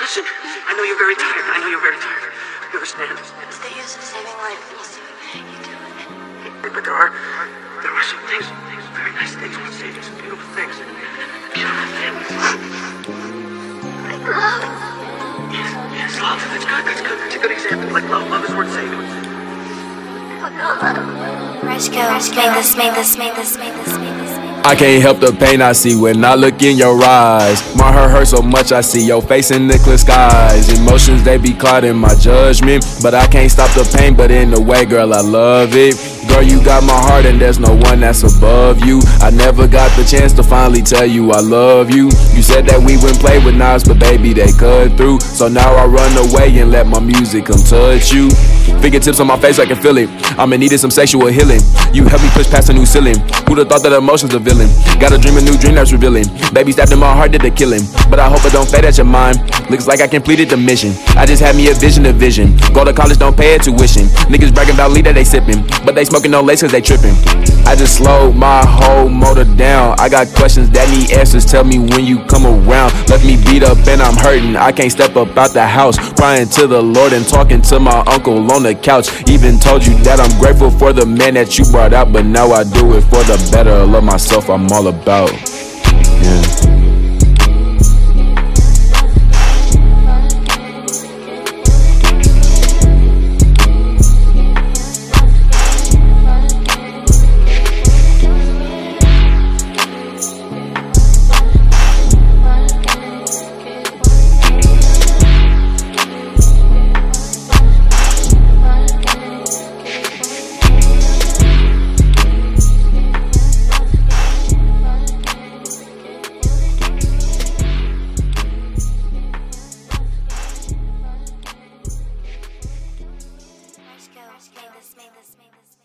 Listen, I know you're very tired. I know you're very tired. You understand? It's the use of saving life. You do it. But there are some things, very nice things on stage, some beautiful things. Like love. Yes, love. That's good. That's a good example. Like love. Love is worth saving. But no love. Made this. I can't help the pain I see when I look in your eyes. My heart hurts so much I see your face in the clear skies. Emotions, they be clouding my judgment, but I can't stop the pain, but in a way, girl, I love it. Girl, you got my heart and there's no one that's above you. I never got the chance to finally tell you I love you. You said that we wouldn't play with knives, but baby, they cut through. So now I run away and let my music come touch you. Fingertips on my face, I can feel it. I'm in need of some sexual healing. You help me push past a new ceiling. Who'd have thought that emotions are villain? Got a dream, a new dream that's revealing. Baby stabbed in my heart, did the killing. But I hope it don't fade at your mind. Looks like I completed the mission. I just had me a vision. Go to college, don't pay a tuition. Niggas bragging about lead that they sipping, but they smoking no lace cause they tripping. I just slowed my whole motor down. I got questions that need answers. Tell me when you come around. Left me beat up and I'm hurting. I can't step up out the house. Crying to the Lord and talking to my uncle on the couch. Even told you that I'm grateful for the man that you brought out, but now I do it for the better. I love myself, I'm all about. Yeah. Made this.